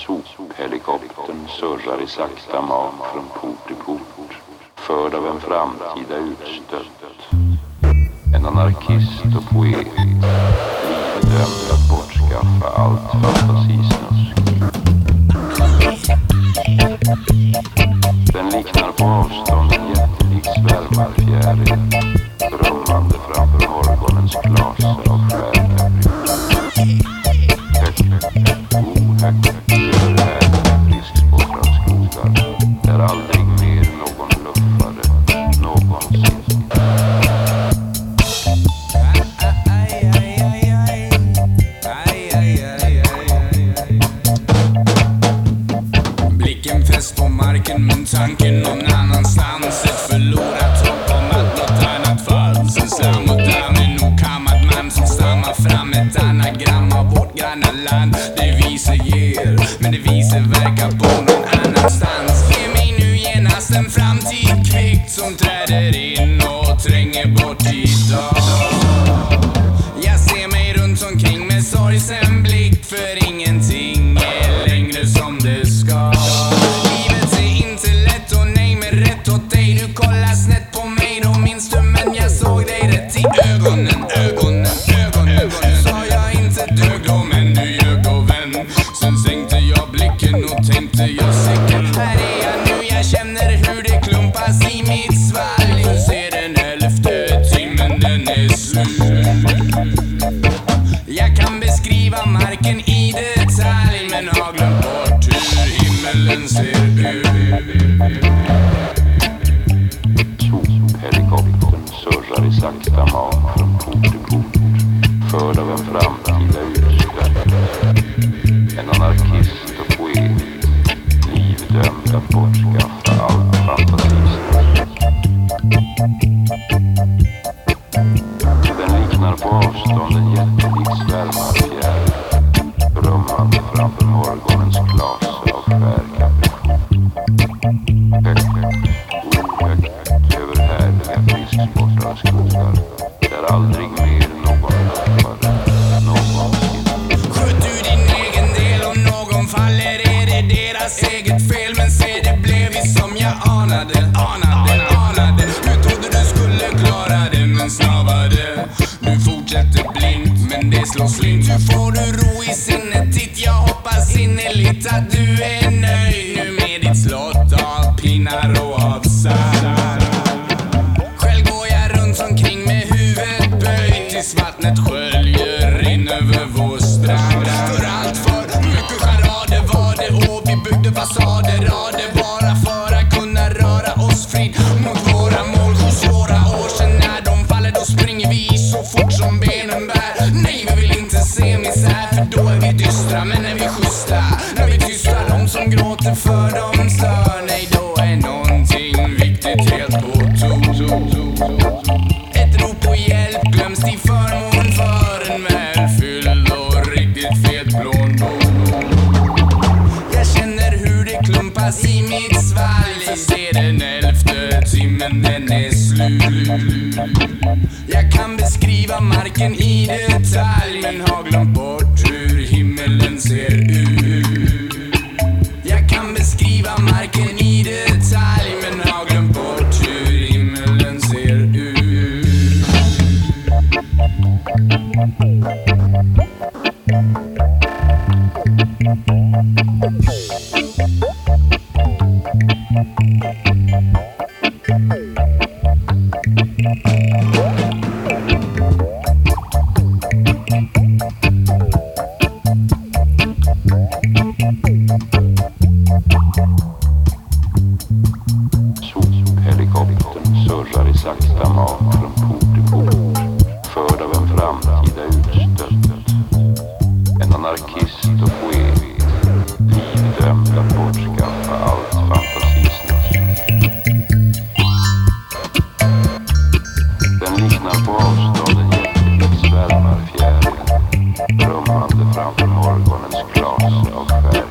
Sophelikoptern surrar i sakta mat från port till port, förd av en framtida utstött. En anarkist och poet, livdömd att bortskaffa allt fantasisnusk. Den liknar på avstånd en jättelik svärmarfjäril, brummande framför morgonens klase av skärkapri. Högt, ohögt, över härliga frisksporrade skogar, där aldrig mer någon luffare någonsin. Blicken fäst på marken men tanken någon annanstans. Ett förlorat hopp om att något annat fanns. En slam och damm, en okammad man som stammar fram. Ett anagram av vårt granna land. Det viser ger, men det viser verkar på någon annanstans. Ge mig nu genast en framtid kvickt som träder in och tränger bort idag. Jag ser mig runt omkring med sorgsen blick, för ingenting är längre som det ska. Livet är inte lätt och nej men rätt åt dig. Du kollar snett på mig, då minns du, men jag såg dig rätt i ögonen. Sa jag inte dög då, men du ljög och vän. Sen sänkte jag blicken och tänkte jag säkert. Här är jag nu, jag känner hur det klumpas i mitt svalg. Du ser den 11:e timmen, den är slut. Jag kan beskriva marken i detalj, men har glömt bort hur himmelen ser ut. Sophelikoptern surrar i sakta mat från port till port, förd av en framtida utstött. En anarkist och poet, livdömd att bortskaffa allt fantasisnusk. Den liknar på avstånd en jättelik svärmarfjäril, brummande framför morgonens klase av skärkapri. Högt, ohögt, över härliga frisksporrade skogar, där aldrig mer någon luffare någonsin. Sköt du din egen del, om någon faller är det deras eget fel. Men se, det blev vi som jag anade. Du trodde du skulle klara det, men snavade. Du fortsätter blint, men det slår slint. Hur får du ro i sinnet ditt? Jag hoppas innerligt att du är nöjd nu med ditt slott av pinnar och av sand. Själv går jag runt omkring med huvudet böjt tills vattnet sköljer in över vår strand. För allt för mycket charader var det, och vi byggde fasader, rader bara för att kunna röra oss fritt mot våra mål. 7 svåra år sedan, när de faller då springer vi så fort som benen bär. Nej, vi vill inte se misär, för då är vi dystra. Men när vi schyssta, när vi tystar de som gråter för de stör. Nej, då är någonting viktigt helt på tok. Ett rop på hjälp glöms till förmån för en välfylld och riktigt fet plånbok. Jag känner hur det klumpas i mitt svalg, för se den 11:e timmen, den är slut. Jag kan beskriva marken i detalj, men har glömt bort hur himmelen ser ut. Jag kan beskriva marken i detalj, men har glömt bort hur himmelen ser ut. Sophelikoptern surrar i sakta mat från port till port, förd av en framtida utstött. En anarkist och poet, livdömd att bortskaffa allt fantasisnusk. Den liknar på avstånd en jättelik svärmarfjäril, brummande framför morgonens klase av skär.